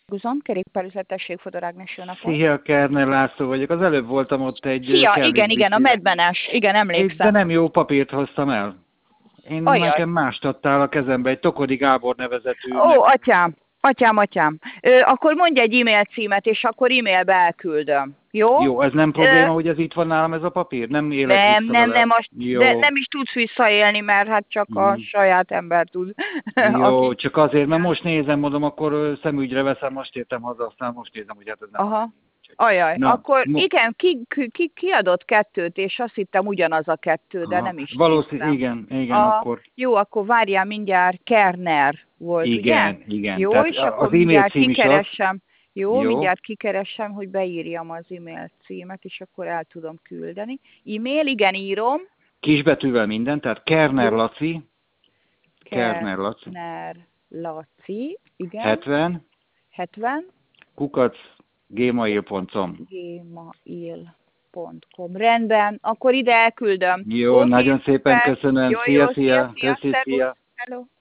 Guzon, kerékpárüzletesség, Fodor Ágnes, jó napot. Szia, Kerner László vagyok. Az előbb voltam ott egy Szia, Kelvin igen, a medvenes, igen, De emlékszem. nem jó papírt hoztam el. Ajaj. Nekem mást adtál a kezembe, egy Tokodi Gábor nevezetű. Ó, atyám. Akkor mondj egy e-mail címet, és akkor e-mailbe elküldöm. Jó? Jó, ez nem probléma, hogy ez itt van nálam ez a papír? Nem élek vissza vele. De nem is tudsz visszaélni, mert hát csak a saját ember tud. Jó, csak azért, mert most nézem, mondom, akkor szemügyre veszem, most értem haza, aztán most nézem, hogy hát ez nem. Aha. Ajaj, Na, akkor igen, ki adott kettőt, és azt hittem ugyanaz a kettő, de nem is valószínűleg, igen, akkor. Jó, akkor várjál mindjárt, Kerner volt, ugye? Igen. Jó, Tehát és akkor az e-mail cím kikeresem. Jó, mindjárt kikeresem, hogy beírjam az e-mail címet, és akkor el tudom küldeni. E-mail, igen, írom. Kisbetűvel minden, tehát Kerner Laci. Kerner Laci, igen. 70. @gmail.com. gmail.com. Rendben, akkor ide elküldöm. Jó, nagyon szépen köszönöm. Szia. Köszi, szia. Hello.